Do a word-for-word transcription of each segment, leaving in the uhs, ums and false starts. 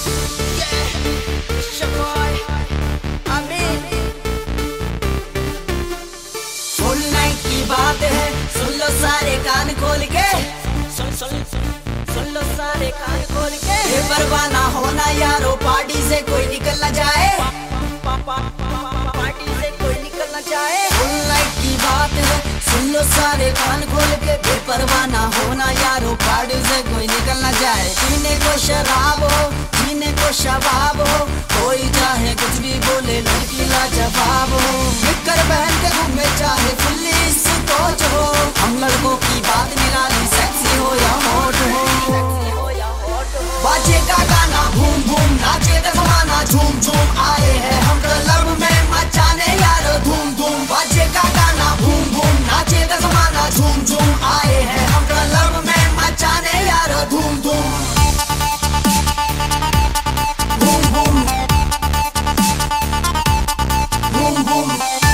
सारे कान खोल के सुन सुन सुन लो सारे कान खोल के। ये परवाह ना होना यारो, पार्टी से कोई निकल ना जाए, पार्टी से कोई निकल ना जाए। फुल नाइट की बात है, सुन लो सारे कान खोल के। बेपरवाह ना होना यारो, पार्टी से कोई निकल ना जाए। पीने को शराब हो, जीने को शबाब हो, कोई चाहे कुछ भी बोले, लड़की लाजवाब हो। निकर बहन के घूमे चाहे फुल्ली कोच हो, हम लड़कों की बात निराली, सेक्सी हो या हॉट हो। बाजे का गाना भूम भूम, नाचे का जमाना झूम झूम, आए हैं हम क्लब में मचाने यारो धूम धूम। बाजे का गाना भूम भूम, नाचे का जमाना झूम झूम, आए हैं हम क्लब में मचाने यारो धूम धूम। भूम भूम भूम भूम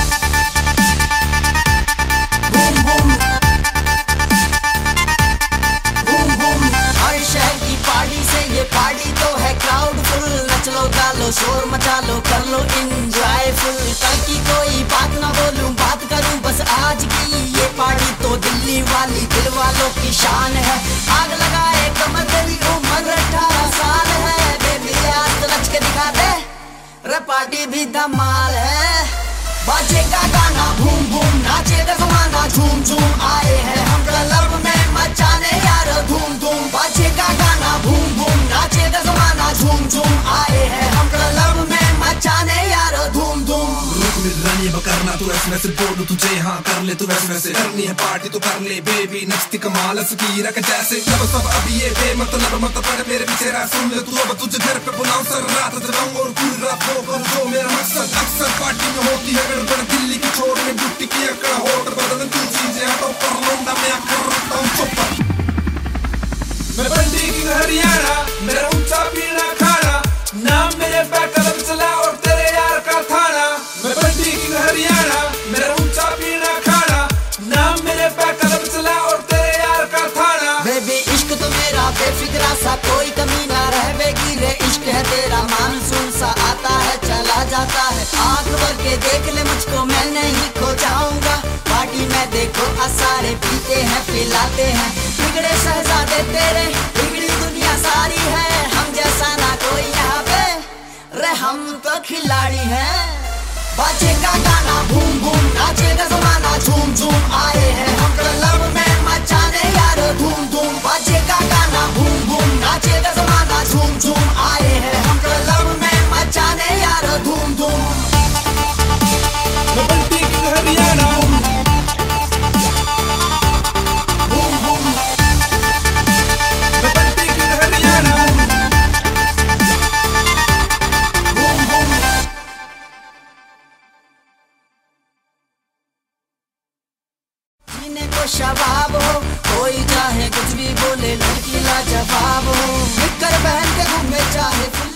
पार्टी तो है क्राउड फुल, नच लो गा लो शोर मचा लो, कर लो इंजॉय फुल। कल की कोई बात ना बोलूं, बात करूं बस आज की। ये पार्टी तो दिल्ली वाली दिल वालों की शान है। आग लगाए कमर तेरी उम्र अठारह साल है, बेबी आज तो नच के दिखा दे, रे पार्टी भी धमाल है। बाजे का गाना भूम भूम, नाचे का जमाना झूम झूम, आए हैं हम क्लब में मचाने यारो धूम धूम। बाजे का गाना भूम भूम, नाचे का जमाना झूम झूम, आए हैं हम क्लब में मचाने यारो धूम धूम। रुक मिल रानी अब करना तू ऐसे वैसे, बोलूं तुझे हाँ कर ले तू वैसे वैसे। करनी है पार्टी तो कर ले बेबी, नचती कमाल सकीरा के जैसे। जब सब अभी ये बे मतलब मत पड़ मेरे पीछे रहा, सुन ले तू अब तुझे घर पे बुलाऊं सर रात जगाऊं और पूरी रात वो करूं जो मेरा मकसद। अक्सर पार्टी में होती है गड़बड़, दिल्ली की छोड़ में बुट्टी की अकड़, होट बदल तू चीजें हटो पर लौंडा मैं कर रखता हूं चुप। मैं बंदी की हरियाणा, मेरा ऊंचा पीना खाना, नाम मेरे पे कलम चला और तेरे यार का थाना। मैं बंदी की हरियाणा, मेरा ऊंचा पीना खाना, नाम मेरे पे कलम चला और तेरे यार का थाना। बेबी इश्क तो मेरा बेफिक्रा सा, कोई कमी ना रहेगी रे। इश्क है तेरा मानसून सा, आता है चला जाता है। आंख भर के देख ले मुझको, मैं नहीं खो जाऊंगा। पार्टी में देखो सारे पीते हैं पिलाते हैं, बिगड़े शहजादे तेरे, बिगड़ी दुनिया सारी है। हम जैसा ना कोई यहाँ पे, रे हम तो खिलाड़ी हैं। बाजे का गाना भूम भूम, नाचे का जमाना झूम झूम, आए हैं हम क्लब में मचाने यारो धूम धूम। बाजे का गाना भूम भूम, नाचे का जमाना झूम झूम, आए हैं हम क्लब में मचाने यारो धूम धूम। मैं बंदी की हरियाणा, भूम भूम मैं बंदी की हरियाणा, भूम भूम। जीने को शबाब हो, कोई चाहे कुछ भी बोले, लड़की लाजवाब हो। निकर बहन के घूमे चाहे